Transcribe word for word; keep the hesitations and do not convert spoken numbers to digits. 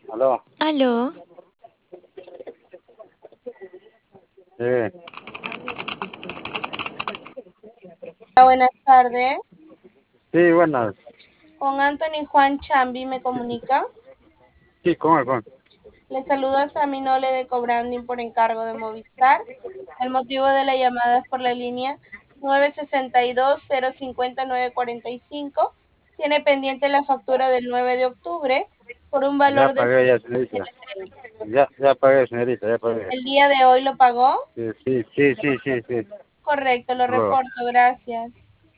Aló. Aló, Sí, Hola, buenas tardes. sí, buenas. Con Anthony Juan Chambi me comunica. Sí, con él, con. Le saluda a Sami Nole de Cobranding por encargo de Movistar. El motivo de la llamada es por la línea nueve seis dos, cero cinco cero, nueve cuatro cinco. Tiene pendiente la factura del nueve de octubre por un Ya valor de pagué, ya, señorita. setecientos treinta. Ya, ya pagué, señorita, ya pagué. ¿El día de hoy lo pagó? Sí, sí, sí, sí, sí, sí. Correcto, lo Luego. reporto, gracias.